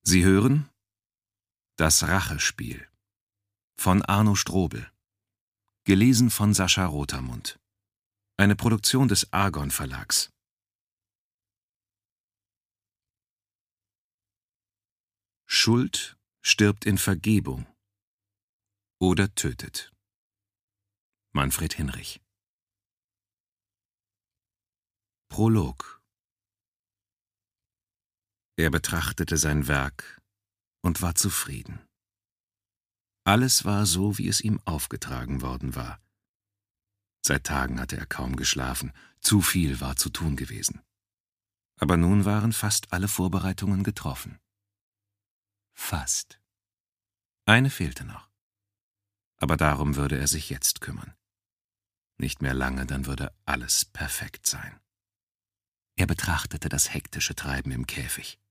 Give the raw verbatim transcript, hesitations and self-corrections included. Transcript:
Sie hören Das Rachespiel von Arno Strobel, gelesen von Sascha Rotermund. Eine Produktion des Argon Verlags. Schuld stirbt in Vergebung oder tötet. Manfred Hinrich. Prolog. Er betrachtete sein Werk und war zufrieden. Alles war so, wie es ihm aufgetragen worden war. Seit Tagen hatte er kaum geschlafen, zu viel war zu tun gewesen. Aber nun waren fast alle Vorbereitungen getroffen. Fast. Eine fehlte noch. Aber darum würde er sich jetzt kümmern. Nicht mehr lange, dann würde alles perfekt sein. Er betrachtete das hektische Treiben im Käfig.